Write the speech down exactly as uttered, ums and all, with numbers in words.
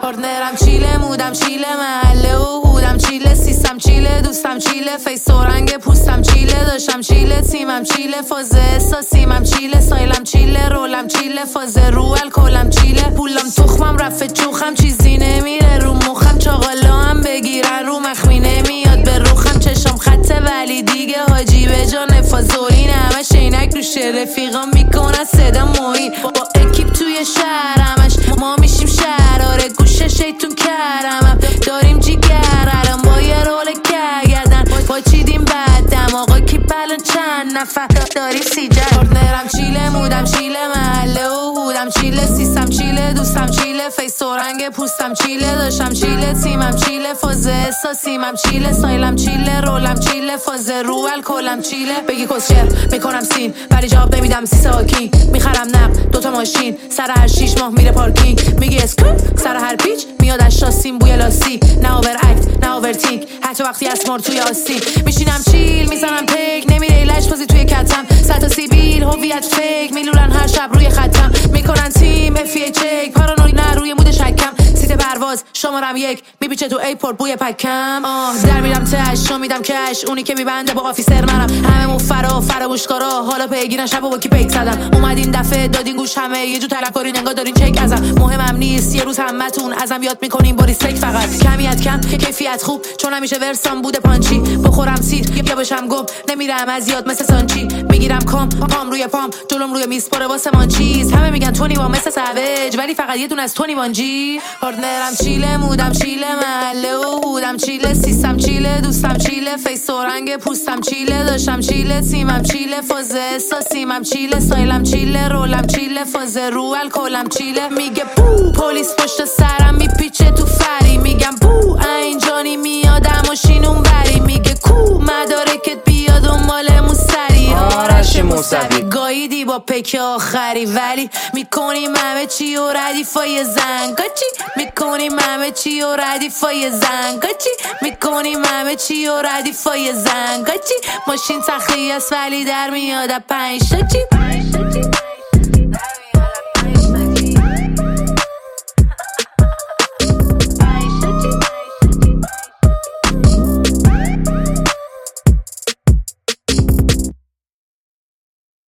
پارتنرم چیله، مودم چیله، محله و هودم چیله، سیستم چیله، دوستم چیله، فیس و رنگ پوستم چیله، داشتم چیله، تیمم چیله، فاز احساسیمم چیله، سایلم چیله، رولم چیله، فاز رو الکلم چیله، پولم تخمم رفه چوخم، چیزی نمیره رو مخم، چاقالا هم بگیرن رو مخمی نمیاد به روخم، چشم خطه ولی دیگه حاجی به جا نفازوین، همه شینک روشه، رفیقام میکنن صدا موین، با اکیپ توی شهر همش ما میشیم شراره، گوشه شیطون کرمم داریم جیگرم با یه رول کردن با چیدیم بعدم آقا کیپ الان چند نفر داریم سیجر. پارتنرم چیله، مودم چیله، محله و هودم چیله، سیستم چیله، دوستم چیله، فیس و رنگ پوستم چیله، داشتم چیله، تیمم چیله، فاز احساسیمم چیله، سایلم چیله، رولم چیله، فاز رو الکلم چیله، بگی کسچر میکنم سین ولی جواب نمیدم سی ساکین، میخرم نقد دوتا ماشین سر هر شیش ماه میره پارکینگ، میگی اسکوپ سر هر پیچ میاد از شاسیم بوی لاسی، نه اوور اکت نه اوور تینک حتی وقتی اسمار توی آسین، میشینم چیل میزنم پیک نمیره لش بازی توی کتم، صد سیبیل هویت فیک میلولن هر شب روی خطم، میکنن تیم اف ای چک پارانوی نه روی مود شکم، سیت پرواز شمارم یک میپیچه تو ایپورت بوی پکم، آه در میرم تش شو میدم کش اونی که میبنده با آفیسر منم، همه مفرا فراموشکارا حالا پیگیرن شب با کی پیک زدم، اومدین دفعه دادین گوش همه یه جو تلکارین انگار دارین چک ازم، مهمم نیست یه روز همتون ازم یاد میکنین با ریسپکت، فقط کمیت کم که کیفیت خوب چون همیشه ورسام بوده پانچی، بخورم سیر یا بشم گم نمیرم از یاد مثل سانچی، میگیرم کام پام روی پام جلوم روی میز پره واسه من چیز، همه میگن تونی وان مثل سوج ولی فقط یه دون از تونی وان جی، پارتنرم چیله، مودم چیله، محله و هودم چیله، سیستم چیله، دوستم چیله، فیس و رنگ پوستم چیله، داشتم چیله، تیمم چیله، فاز احساسیمم چیله، سایلم چیله، رولم چیله، فاز رو الکلم چیله، میگه بو پلیس پشت سرم میپیچه تو فری، میگم بو اینجانی میادم و شینون بری، میگه کو مدارکت بیاد و مالمون سری، آرش موسوی گاییدی با پک آخری ولی میکنیم همه چی و ردیفای زنگاچی، میکنیم همه چی و ردیفای زنگاچی، میکنیم همه چی و ردیفای زنگاچی، ماشین تخلیه است ولی در میاد پنج تا چی.